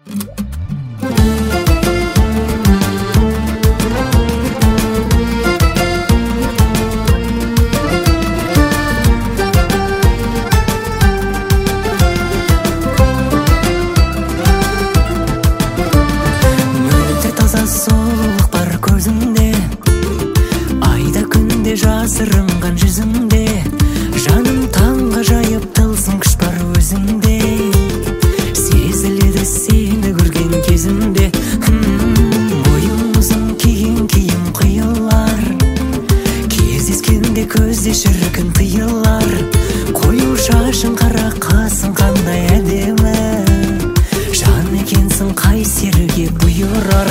Жасырынған жүзіңде жаным таңға жайып тылсым күш бар өзіңде сезіледі сені көрген кезімде бойың ұзын киген киім қиылар кездескенде көзде шіркін тыйылар қою шашың қара қасың қандай әдемі жан екенсің қай серіге бұйырар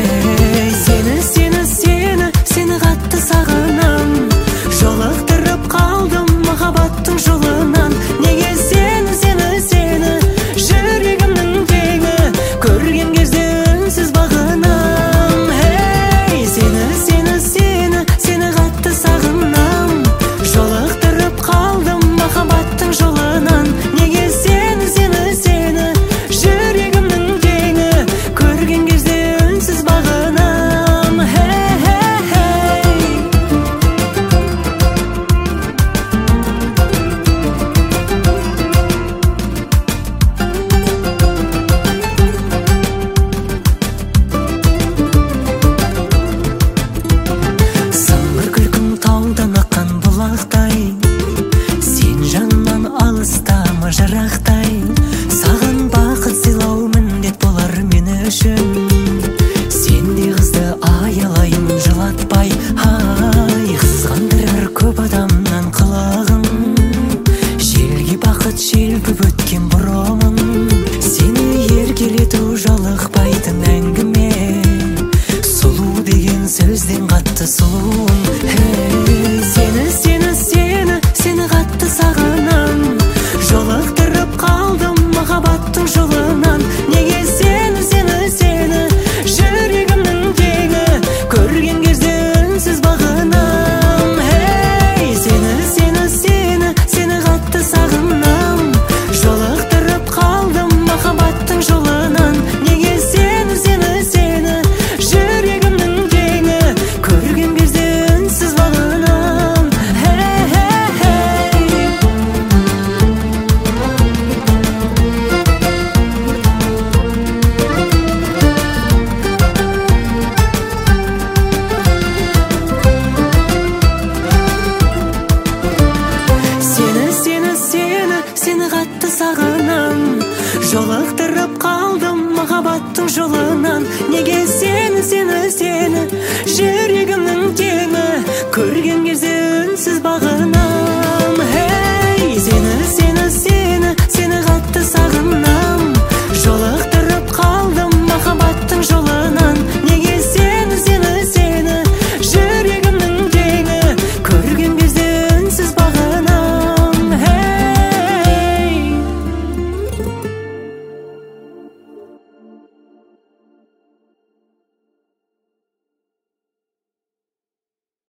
сені қатты сағынам жолықтырып қалдым махаббаттың жолынан неге сені жүрегімнің теңі көрген кезде үнсіз бағынам сені қатты сағынам жолықтырып қалдым махаббаттың жолынан неге сені жүрегімнің теңі көрген кезде үнсіз бағынам сен жанымнан алыстама жырақтай саған бақыт сыйлау міндет болар мен үшін сендей қызды аялаймын жылатпай қызғандырар көп адамнан қылығың желге бақыт желпіп өткен бұрымың сені еркелету жалықпайтын әңгіме сұлу деген сөзден қатты сұлуың сені қатты сағынам жолықтырып қалдым махаббаттың жолынан неге сені жүрегімнің теңі көрген кезде үнсіз бағынам сені қатты сағынам жолықтырып қалдым махаббаттың жолынан неге сені жүрегімнің теңі көрген кезде үнсіз бағынам сені қатты сағынам жолықтырып қалдым махаббаттың жолынан неге сені